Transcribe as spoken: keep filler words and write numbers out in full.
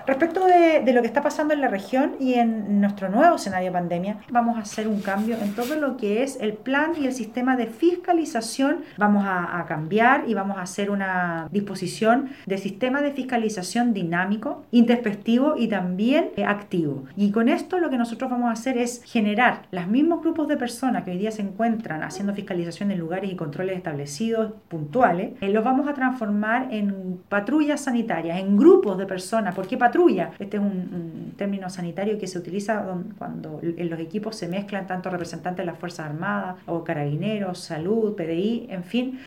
Respecto de, de lo que está pasando en la región y en nuestro nuevo escenario de pandemia, vamos a hacer un cambio en todo lo que es el plan y el sistema de fiscalización. Vamos a, a cambiar y vamos a hacer una disposición de sistema de fiscalización dinámico, introspectivo y también eh, activo. Y con esto lo que nosotros vamos a hacer es generar los mismos grupos de personas que hoy día se encuentran haciendo fiscalización en lugares y controles establecidos puntuales, eh, los vamos a transformar en patrullas sanitarias, en grupos de personas. ¿Por qué patrulla? Este es un, un término sanitario que se utiliza cuando en los equipos se mezclan tanto representantes de las Fuerzas Armadas o carabineros, salud, P D I, en fin,